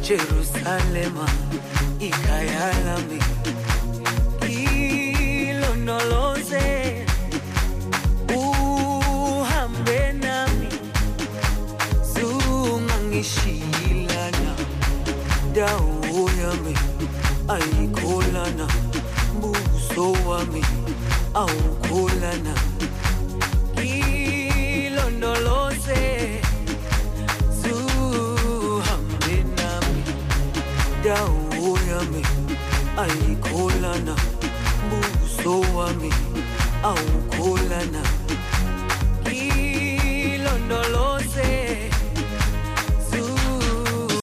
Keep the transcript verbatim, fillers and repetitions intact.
Jerusalema ikhaya lami ilondoloze uhambe nami zungangishilana dawo yami ayikholana buso wami awukholana ilondoloze dawo yami ayikholana buso wami awukholana